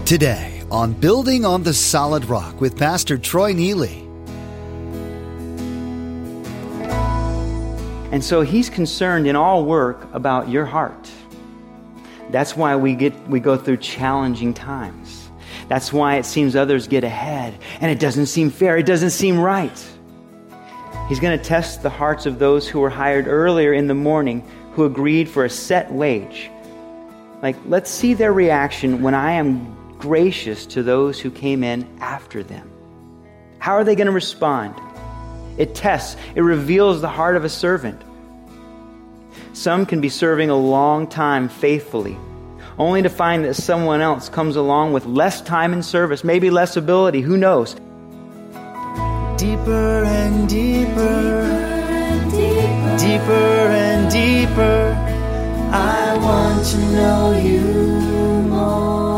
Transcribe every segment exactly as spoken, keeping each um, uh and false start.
Today on Building on the Solid Rock with Pastor Troy Neely. And so he's concerned in all work about your heart. That's why we get we go through challenging times. That's why it seems others get ahead and it doesn't seem fair. It doesn't seem right. He's going to test the hearts of those who were hired earlier in the morning who agreed for a set wage. Like, let's see their reaction when I am gracious to those who came in after them. How are they going to respond? It tests, it reveals the heart of a servant. Some can be serving a long time faithfully, only to find that someone else comes along with less time in service, maybe less ability, who knows? Deeper and deeper, deeper and deeper, I want to know you more.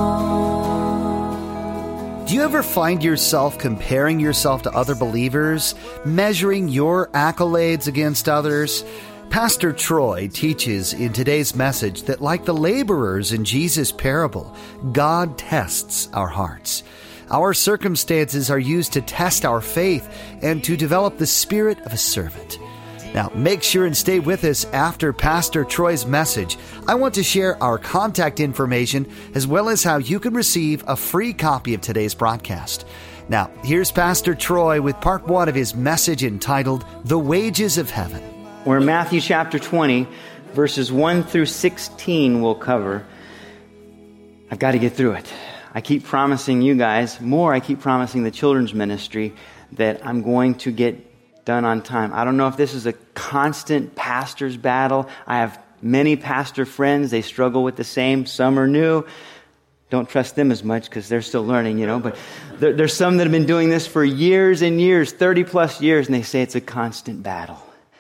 Do you ever find yourself comparing yourself to other believers, measuring your accolades against others? Pastor Troy teaches in today's message that like the laborers in Jesus' parable, God tests our hearts. Our circumstances are used to test our faith and to develop the spirit of a servant. Now, make sure and stay with us after Pastor Troy's message. I want to share our contact information as well as how you can receive a free copy of today's broadcast. Now, here's Pastor Troy with part one of his message entitled, The Wages of Heaven. We're in Matthew chapter twenty, verses one through sixteen we'll cover. I've got to get through it. I keep promising you guys, more I keep promising the children's ministry that I'm going to get done on time. I don't know if this is a constant pastor's battle. I have many pastor friends. They struggle with the same. Some are new. Don't trust them as much because they're still learning, you know. But there, there's some that have been doing this for years and years, thirty plus years, and they say it's a constant battle.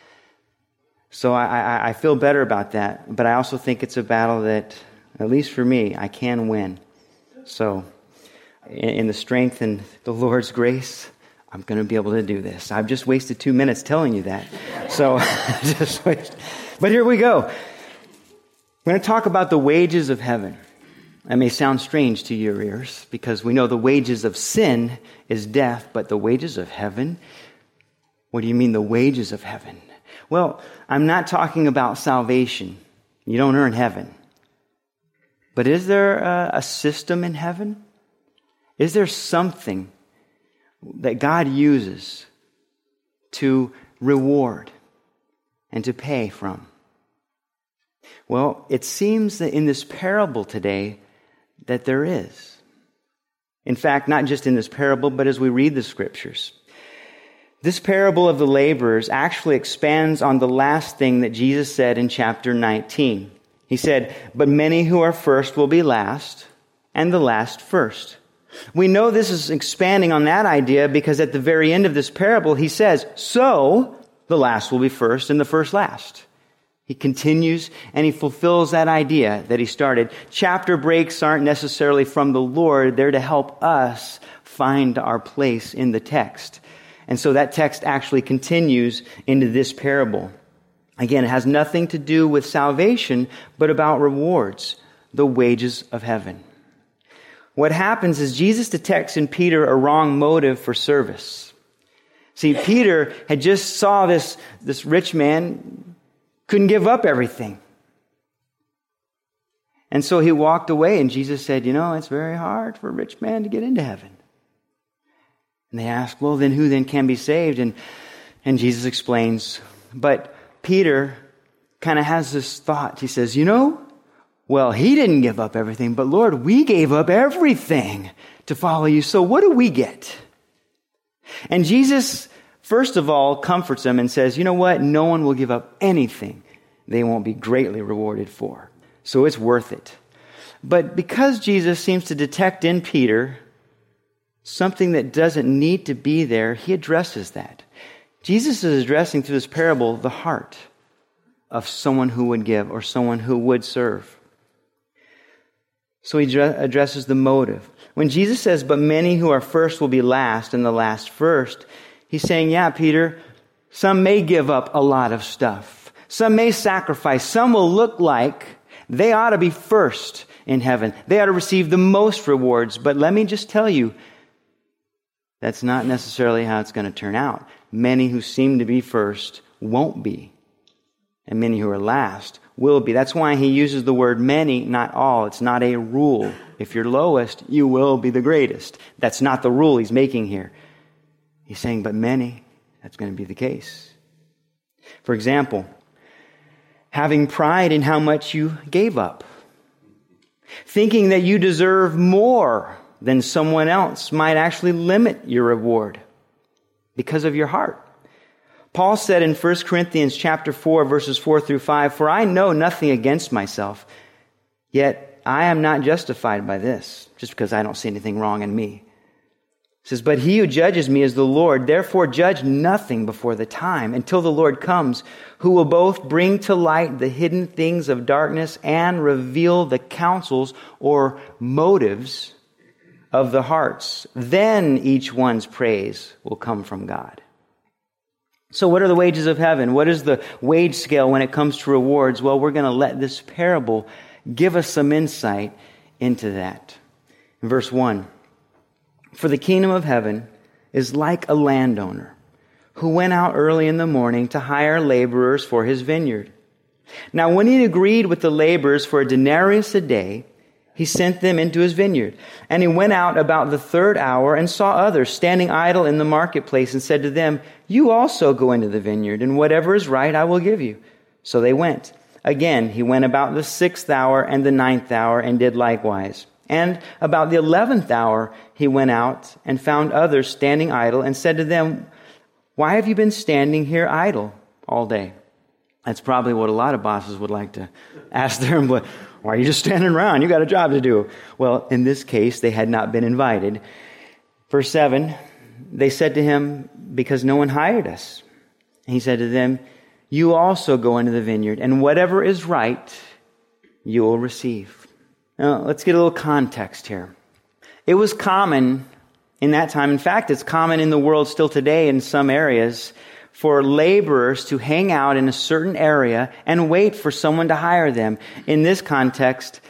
So I, I, I feel better about that. But I also think it's a battle that, at least for me, I can win. So in, in the strength and the Lord's grace, I'm going to be able to do this. I've just wasted two minutes telling you that. So, just wait. But here we go. We're going to talk about the wages of heaven. That may sound strange to your ears because we know the wages of sin is death, but the wages of heaven? What do you mean the wages of heaven? Well, I'm not talking about salvation. You don't earn heaven. But is there a, a system in heaven? Is there something that God uses to reward and to pay from? Well, it seems that in this parable today that there is. In fact, not just in this parable, but as we read the scriptures. This parable of the laborers actually expands on the last thing that Jesus said in chapter nineteen. He said, "But many who are first will be last, and the last first." We know this is expanding on that idea because at the very end of this parable, he says, so the last will be first and the first last. He continues and he fulfills that idea that he started. Chapter breaks aren't necessarily from the Lord. They're to help us find our place in the text. And so that text actually continues into this parable. Again, it has nothing to do with salvation, but about rewards, the wages of heaven. What happens is Jesus detects in Peter a wrong motive for service. See, Peter had just saw this, this rich man couldn't give up everything. And so he walked away and Jesus said, you know, it's very hard for a rich man to get into heaven. And they asked, well, then who then can be saved? And, and Jesus explains, but Peter kind of has this thought. He says, you know, well, he didn't give up everything, but Lord, we gave up everything to follow you. So what do we get? And Jesus, first of all, comforts them and says, you know what? No one will give up anything they won't be greatly rewarded for. So it's worth it. But because Jesus seems to detect in Peter something that doesn't need to be there, he addresses that. Jesus is addressing through this parable the heart of someone who would give or someone who would serve. So he addresses the motive. When Jesus says, but many who are first will be last and the last first, he's saying, yeah, Peter, some may give up a lot of stuff. Some may sacrifice. Some will look like They ought to be first in heaven. They ought to receive the most rewards. But let me just tell you, that's not necessarily how it's going to turn out. Many who seem to be first won't be. And many who are last will be. That's why he uses the word many, not all. It's not a rule. If you're lowest, you will be the greatest. That's not the rule he's making here. He's saying, but many, that's going to be the case. For example, having pride in how much you gave up. Thinking that you deserve more than someone else might actually limit your reward because of your heart. Paul said in First Corinthians chapter four, verses four through five, "For I know nothing against myself, yet I am not justified by this," just because I don't see anything wrong in me. It says, "But he who judges me is the Lord. Therefore judge nothing before the time, until the Lord comes, who will both bring to light the hidden things of darkness and reveal the counsels or motives of the hearts. Then each one's praise will come from God." So what are the wages of heaven? What is the wage scale when it comes to rewards? Well, we're going to let this parable give us some insight into that. In verse one, "For the kingdom of heaven is like a landowner who went out early in the morning to hire laborers for his vineyard. Now when he agreed with the laborers for a denarius a day, he sent them into his vineyard. And he went out about the third hour and saw others standing idle in the marketplace and said to them, 'You also go into the vineyard, and whatever is right I will give you.' So they went. Again, he went about the sixth hour and the ninth hour and did likewise. And about the eleventh hour he went out and found others standing idle and said to them, 'Why have you been standing here idle all day?'" That's probably what a lot of bosses would like to ask their employees. "Why are you just standing around? You got a job to do." Well, in this case, they had not been invited. Verse seven, "They said to him, 'Because no one hired us.' And he said to them, 'You also go into the vineyard, and whatever is right, you will receive.'" Now, let's get a little context here. It was common in that time, in fact, it's common in the world still today in some areas, for laborers to hang out in a certain area and wait for someone to hire them. In this context,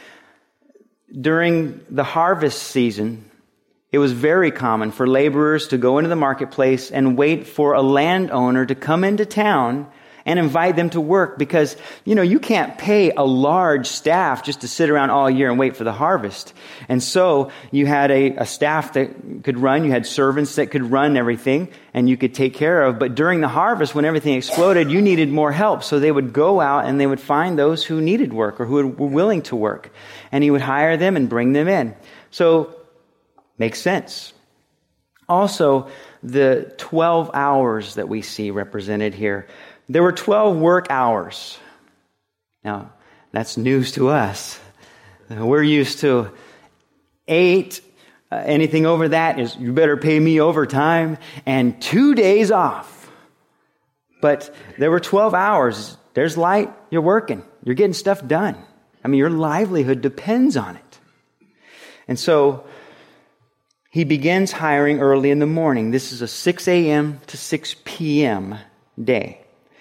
during the harvest season, it was very common for laborers to go into the marketplace and wait for a landowner to come into town and invite them to work, because, you know, you can't pay a large staff just to sit around all year and wait for the harvest. And so you had a, a staff that could run, you had servants that could run everything and you could take care of. But during the harvest, when everything exploded, you needed more help. So they would go out and they would find those who needed work or who were willing to work. And he would hire them and bring them in. So, makes sense. Also, the twelve hours that we see represented here, there were twelve work hours. Now, that's news to us. We're used to eight. Uh, anything over that is, you better pay me overtime, and two days off. But there were twelve hours. There's light. You're working. You're getting stuff done. I mean, your livelihood depends on it. And so he begins hiring early in the morning. This is a six a.m. to six p.m. day.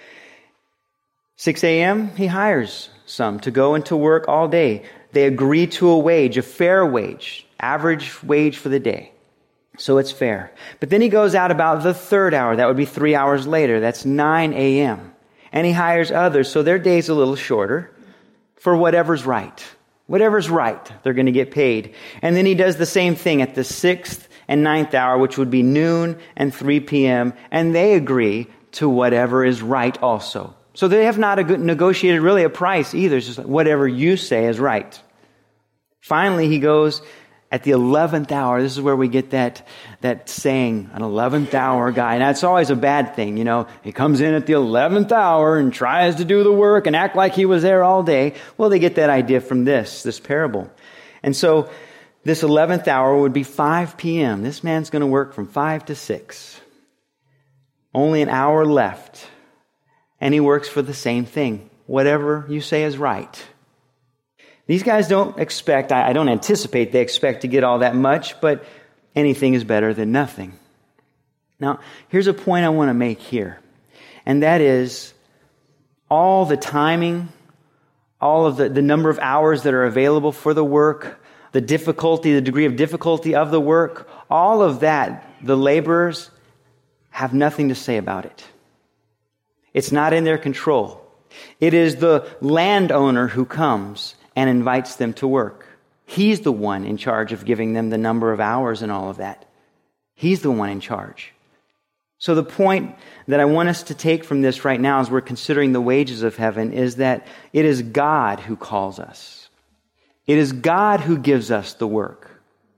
six a.m., he hires some to go into work all day. They agree to a wage, a fair wage, average wage for the day. So it's fair. But then he goes out about the third hour. That would be three hours later. That's nine a.m. And he hires others, so their day's a little shorter for whatever's right. Whatever's right, they're going to get paid. And then he does the same thing at the sixth and ninth hour, which would be noon and three p.m., and they agree to whatever is right also. So they have not negotiated really a price either. It's just like whatever you say is right. Finally, he goes at the eleventh hour. This is where we get that, that saying, an eleventh hour guy. And that's always a bad thing, you know. He comes in at the eleventh hour and tries to do the work and act like he was there all day. Well, they get that idea from this, this parable. And so this eleventh hour would be five p.m. This man's going to work from five to six. Only an hour left. And he works for the same thing. Whatever you say is right. These guys don't expect, I don't anticipate they expect to get all that much, but anything is better than nothing. Now, here's a point I want to make here. And that is, all the timing, all of the, the number of hours that are available for the work, the difficulty, the degree of difficulty of the work, all of that, the laborers have nothing to say about it. It's not in their control. It is the landowner who comes and invites them to work. He's the one in charge of giving them the number of hours and all of that. He's the one in charge. So the point that I want us to take from this right now as we're considering the wages of heaven is that it is God who calls us. It is God who gives us the work,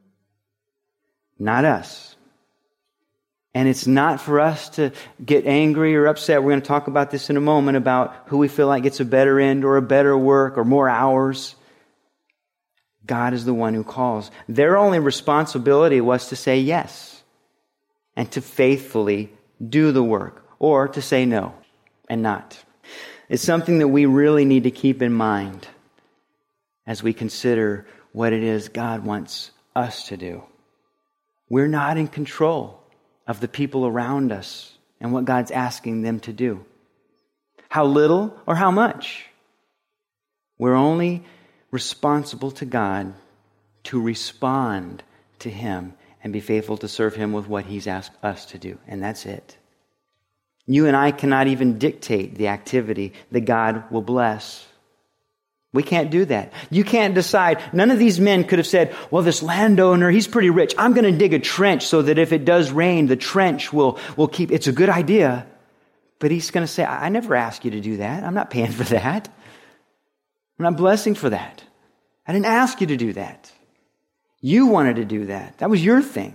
not us. And it's not for us to get angry or upset. We're going to talk about this in a moment about who we feel like gets a better end or a better work or more hours. God is the one who calls. Their only responsibility was to say yes and to faithfully do the work, or to say no and not. It's something that we really need to keep in mind as we consider what it is God wants us to do. We're not in control of the people around us and what God's asking them to do. How little or how much? We're only responsible to God to respond to Him and be faithful to serve Him with what He's asked us to do. And that's it. You and I cannot even dictate the activity that God will bless. We can't do that. You can't decide. None of these men could have said, well, this landowner, he's pretty rich. I'm going to dig a trench so that if it does rain, the trench will, will keep. It's a good idea. But he's going to say, I never asked you to do that. I'm not paying for that. I'm not blessing for that. I didn't ask you to do that. You wanted to do that. That was your thing.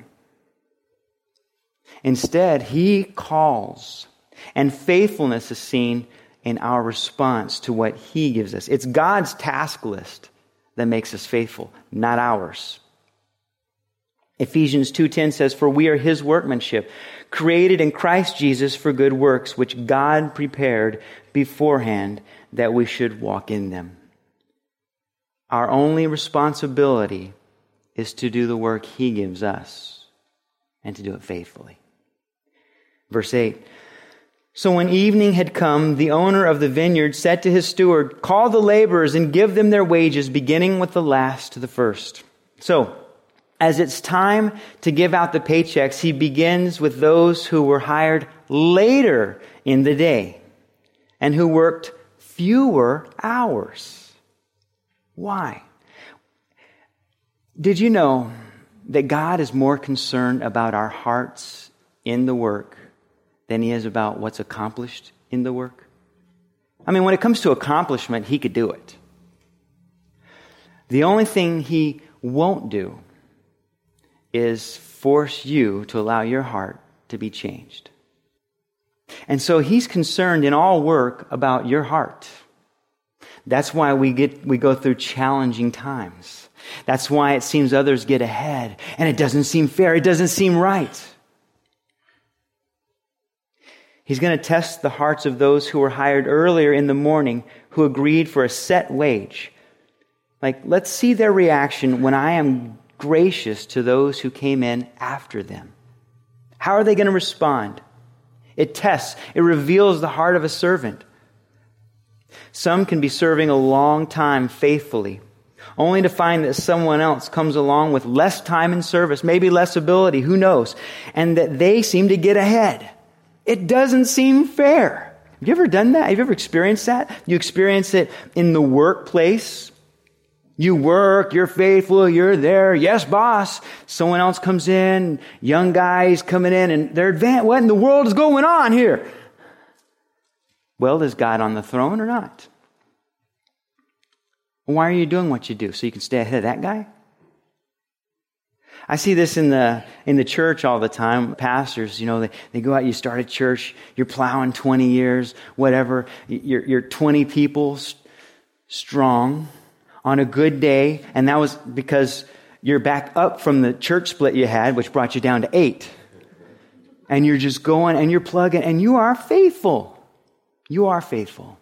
Instead, He calls, and faithfulness is seen in our response to what He gives us. It's God's task list that makes us faithful, not ours. Ephesians two ten says, for we are His workmanship, created in Christ Jesus for good works, which God prepared beforehand that we should walk in them. Our only responsibility is to do the work He gives us and to do it faithfully. Verse eight, so when evening had come, the owner of the vineyard said to his steward, call the laborers and give them their wages, beginning with the last to the first. So, as it's time to give out the paychecks, he begins with those who were hired later in the day and who worked fewer hours. Why? Did you know that God is more concerned about our hearts in the work than He is about what's accomplished in the work? I mean, when it comes to accomplishment, He could do it. The only thing He won't do is force you to allow your heart to be changed. And so He's concerned in all work about your heart. That's why we get we go through challenging times. That's why it seems others get ahead, and it doesn't seem fair. It doesn't seem right. He's going to test the hearts of those who were hired earlier in the morning, who agreed for a set wage. Like, let's see their reaction when I am gracious to those who came in after them. How are they going to respond? It tests, it reveals the heart of a servant. Some can be serving a long time faithfully, only to find that someone else comes along with less time in service, maybe less ability, who knows, and that they seem to get ahead. It doesn't seem fair. Have you ever done that? Have you ever experienced that? You experience it in the workplace. You work, you're faithful, you're there. Yes, boss. Someone else comes in, young guys coming in, and they're advanced. What in the world is going on here? Well, is God on the throne or not? Why are you doing what you do? So you can stay ahead of that guy? I see this in the in the church all the time. Pastors, you know, they, they go out, you start a church, you're plowing twenty years, whatever. You're, you're twenty people st- strong on a good day, and that was because you're back up from the church split you had, which brought you down to eight. And you're just going, and you're plugging, and you are faithful. You are faithful.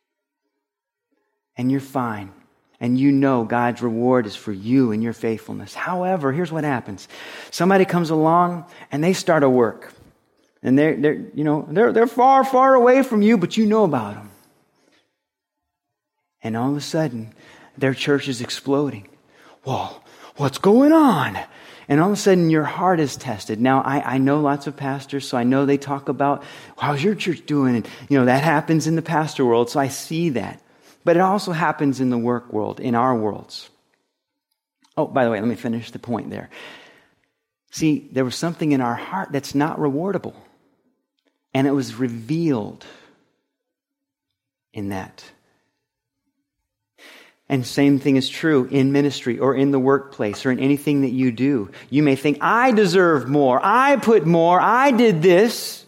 And you're fine. And you know God's reward is for you and your faithfulness. However, here's what happens. Somebody comes along and they start a work. And they're, they're you know, they're, they're far, far away from you, but you know about them. And all of a sudden, their church is exploding. Well, what's going on? And all of a sudden, your heart is tested. Now, I, I know lots of pastors, so I know they talk about, how's your church doing? And, you know, that happens in the pastor world, so I see that. But it also happens in the work world, in our worlds. Oh, by the way, let me finish the point there. See, there was something in our heart that's not rewardable. And it was revealed in that. And same thing is true in ministry or in the workplace or in anything that you do. You may think, I deserve more. I put more. I did this.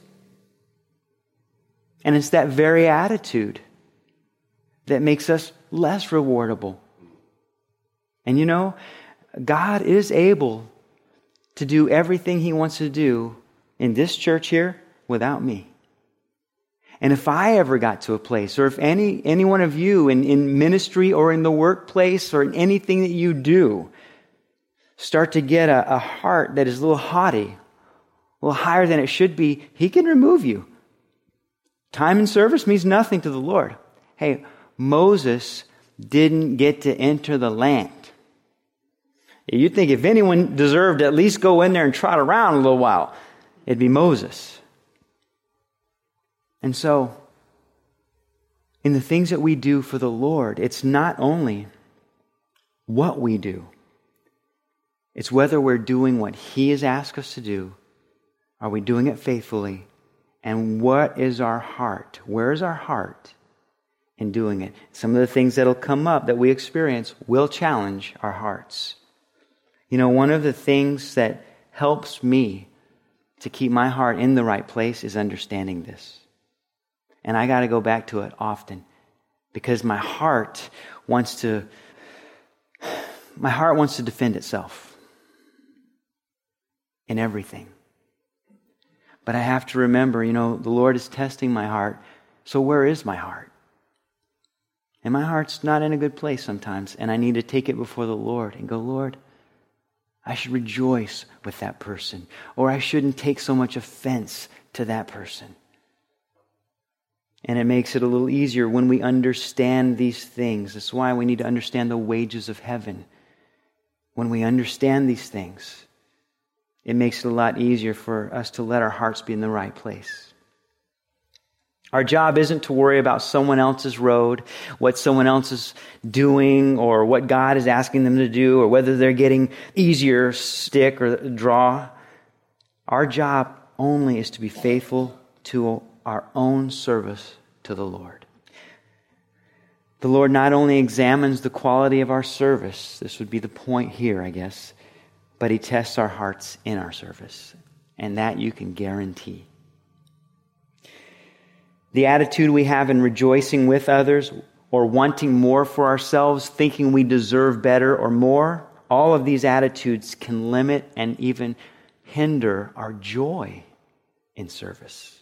And it's that very attitude that makes us less rewardable. And you know, God is able to do everything He wants to do in this church here without me. And if I ever got to a place, or if any any one of you in, in ministry or in the workplace or in anything that you do, start to get a, a heart that is a little haughty, a little higher than it should be, He can remove you. Time and service means nothing to the Lord. Hey, Moses didn't get to enter the land. You'd think if anyone deserved to at least go in there and trot around a little while, it'd be Moses. And so, in the things that we do for the Lord, it's not only what we do. It's whether we're doing what He has asked us to do. Are we doing it faithfully? And what is our heart? Where is our heart in doing it? Some of the things that'll come up that we experience will challenge our hearts. You know, one of the things that helps me to keep my heart in the right place is understanding this. And I got to go back to it often because my heart wants to, my heart wants to defend itself in everything. But I have to remember, you know, the Lord is testing my heart. So where is my heart? And my heart's not in a good place sometimes. And I need to take it before the Lord and go, Lord, I should rejoice with that person. Or I shouldn't take so much offense to that person. And it makes it a little easier when we understand these things. That's why we need to understand the wages of heaven. When we understand these things, it makes it a lot easier for us to let our hearts be in the right place. Our job isn't to worry about someone else's road, what someone else is doing, or what God is asking them to do, or whether they're getting easier stick or draw. Our job only is to be faithful to our own service to the Lord. The Lord not only examines the quality of our service, this would be the point here, I guess, but He tests our hearts in our service. And that you can guarantee. The attitude we have in rejoicing with others or wanting more for ourselves, thinking we deserve better or more, all of these attitudes can limit and even hinder our joy in service.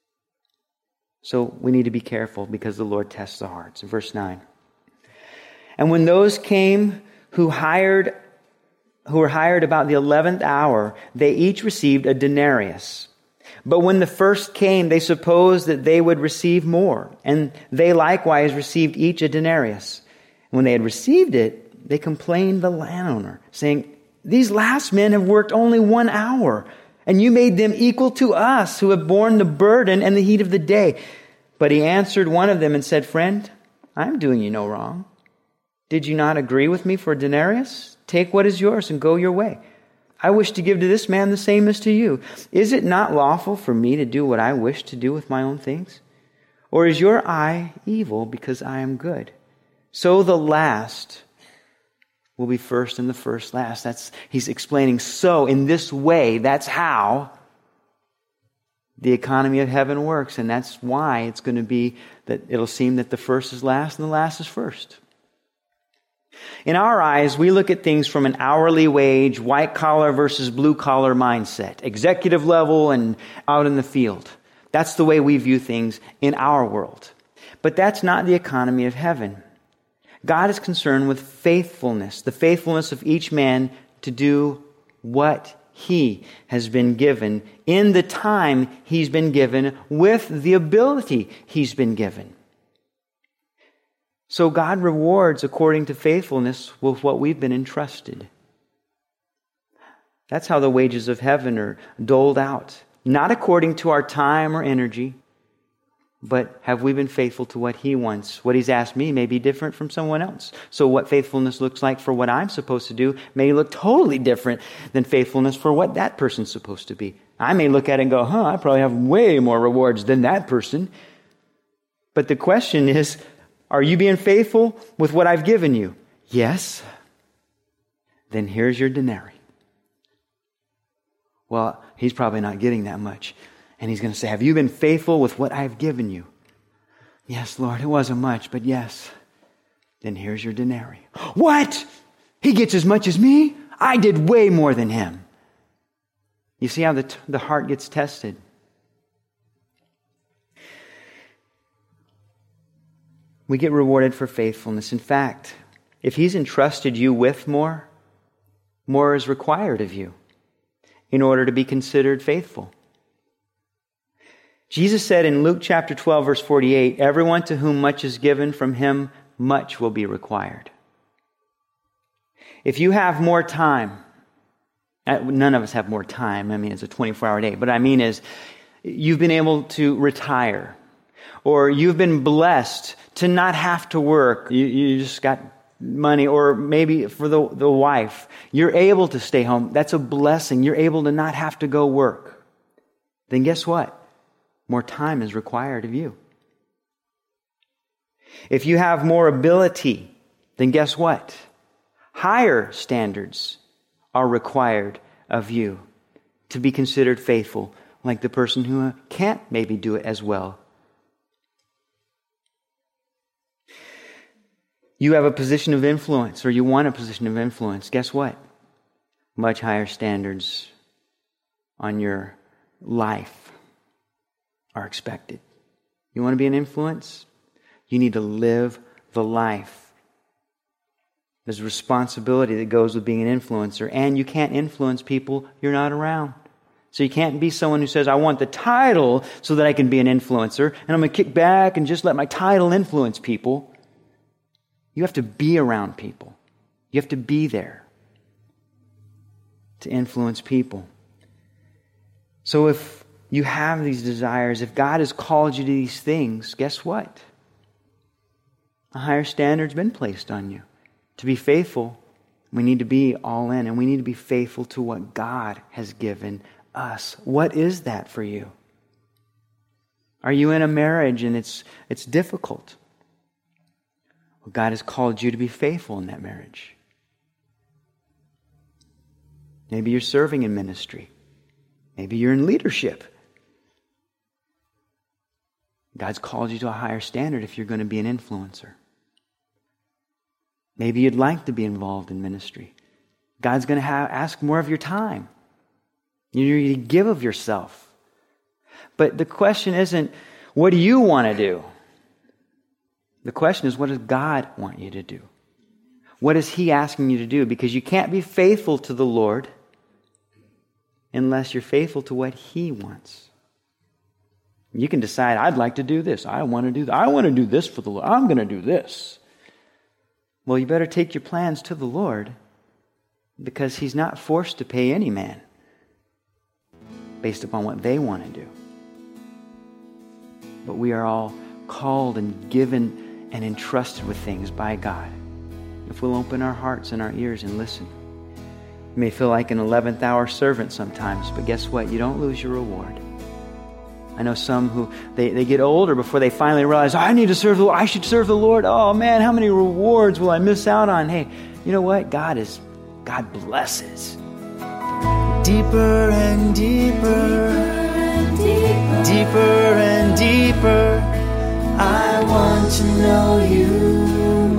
So we need to be careful because the Lord tests the hearts. Verse nine. And when those came who hired, who were hired about the eleventh hour, they each received a denarius. But when the first came, they supposed that they would receive more, and they likewise received each a denarius. When they had received it, they complained the landowner, saying, "These last men have worked only one hour, and you made them equal to us who have borne the burden and the heat of the day." But he answered one of them and said, "Friend, I am doing you no wrong. Did you not agree with me for a denarius? Take what is yours and go your way. I wish to give to this man the same as to you. Is it not lawful for me to do what I wish to do with my own things? Or is your eye evil because I am good? So the last will be first and the first last." That's, he's explaining, so in this way, that's how the economy of heaven works. And that's why it's going to be that it'll seem that the first is last and the last is first. In our eyes, we look at things from an hourly wage, white collar versus blue collar mindset, executive level and out in the field. That's the way we view things in our world. But that's not the economy of heaven. God is concerned with faithfulness, the faithfulness of each man to do what he has been given in the time he's been given with the ability he's been given. So God rewards according to faithfulness with what we've been entrusted. That's how the wages of heaven are doled out. Not according to our time or energy, but have we been faithful to what He wants? What He's asked me may be different from someone else. So what faithfulness looks like for what I'm supposed to do may look totally different than faithfulness for what that person's supposed to be. I may look at it and go, huh, I probably have way more rewards than that person. But the question is, are you being faithful with what I've given you? Yes. Then here's your denarii. Well, he's probably not getting that much. And he's going to say, have you been faithful with what I've given you? Yes, Lord, it wasn't much, but yes. Then here's your denarii. What? He gets as much as me? I did way more than him. You see how the, t- the heart gets tested? We get rewarded for faithfulness. In fact, if He's entrusted you with more, more is required of you in order to be considered faithful. Jesus said in Luke chapter twelve, verse forty-eight, everyone to whom much is given, from him much will be required. If you have more time, none of us have more time. I mean, it's a twenty-four hour day. But I mean is, you've been able to retire, or you've been blessed to not have to work. You, you just got money, or maybe for the, the wife, you're able to stay home. That's a blessing. You're able to not have to go work. Then guess what? More time is required of you. If you have more ability, then guess what? Higher standards are required of you to be considered faithful, like the person who can't maybe do it as well. You have a position of influence, or you want a position of influence. Guess what? Much higher standards on your life are expected. You want to be an influence? You need to live the life. There's a responsibility that goes with being an influencer, and you can't influence people you're not around. So you can't be someone who says, I want the title so that I can be an influencer, and I'm going to kick back and just let my title influence people. You have to be around people. You have to be there to influence people. So if you have these desires, if God has called you to these things, guess what? A higher standard's been placed on you. To be faithful, we need to be all in, and we need to be faithful to what God has given us. What is that for you? Are you in a marriage and it's it's difficult? Well, God has called you to be faithful in that marriage. Maybe you're serving in ministry. Maybe you're in leadership. God's called you to a higher standard if you're going to be an influencer. Maybe you'd like to be involved in ministry. God's going to have, ask more of your time. You need to give of yourself. But the question isn't, what do you want to do? The question is, what does God want you to do? What is He asking you to do? Because you can't be faithful to the Lord unless you're faithful to what He wants. You can decide, I'd like to do this. I want to do that. I want to do this for the Lord. I'm going to do this. Well, you better take your plans to the Lord, because He's not forced to pay any man based upon what they want to do. But we are all called and given and entrusted with things by God. If we'll open our hearts and our ears and listen. You may feel like an eleventh hour servant sometimes, but guess what? You don't lose your reward. I know some who, they, they get older before they finally realize, oh, I need to serve the Lord. I should serve the Lord. Oh man, how many rewards will I miss out on? Hey, you know what? God is, God blesses. Deeper and deeper, deeper, deeper and deeper, I want to know you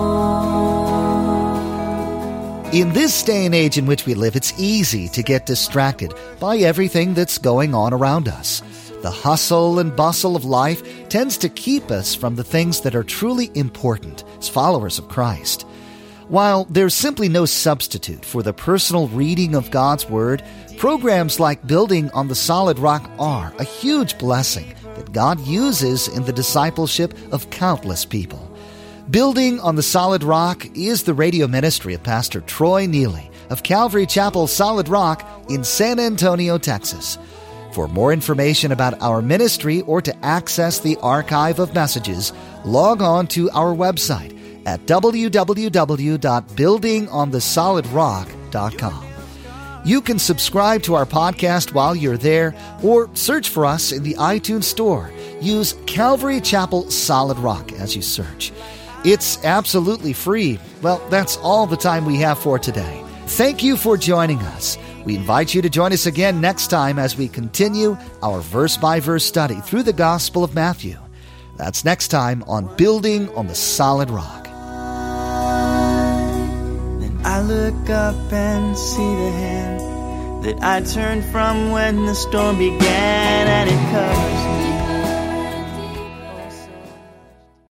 more. In this day and age in which we live, it's easy to get distracted by everything that's going on around us. The hustle and bustle of life tends to keep us from the things that are truly important as followers of Christ. While there's simply no substitute for the personal reading of God's Word, programs like Building on the Solid Rock are a huge blessing that God uses in the discipleship of countless people. Building on the Solid Rock is the radio ministry of Pastor Troy Neely of Calvary Chapel Solid Rock in San Antonio, Texas. For more information about our ministry or to access the archive of messages, log on to our website at w w w dot building on the solid rock dot com. You can subscribe to our podcast while you're there or search for us in the iTunes Store. Use Calvary Chapel Solid Rock as you search. It's absolutely free. Well, that's all the time we have for today. Thank you for joining us. We invite you to join us again next time as we continue our verse-by-verse study through the Gospel of Matthew. That's next time on Building on the Solid Rock. Then I look up and see the hand that I turned from when the storm began, and it covers